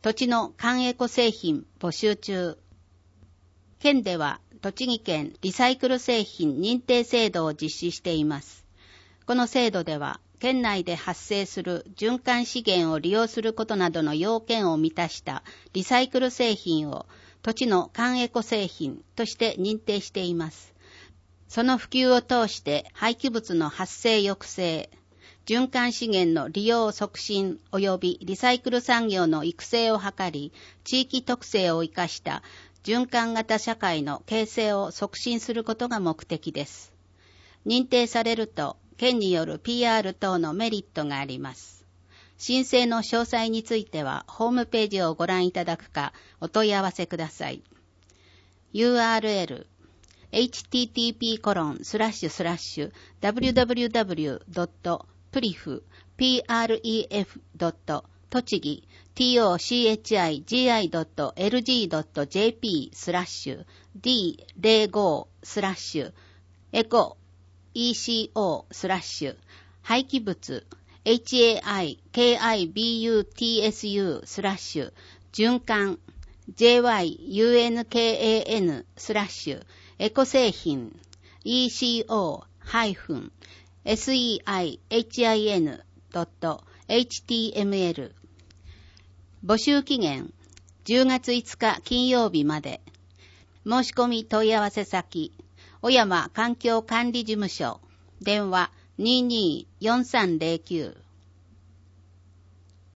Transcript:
土地の缶エコ製品募集中。県では栃木県リサイクル製品認定制度を実施しています。この制度では、県内で発生する循環資源を利用することなどの要件を満たしたリサイクル製品を土地の缶エコ製品として認定しています。その普及を通して廃棄物の発生抑制、循環資源の利用促進及びリサイクル産業の育成を図り、地域特性を生かした循環型社会の形成を促進することが目的です。認定されると、県による PR 等のメリットがあります。申請の詳細については、ホームページをご覧いただくか、お問い合わせください。URL http://www.pref.tochigi.lg.jp/eco/ 廃棄物 haikibutsu/ 循環 jyunkan/ エコ製品 eco-seihin.html 募集期限10月5日金曜日まで。申し込み問い合わせ先小山環境管理事務所電話 22-4309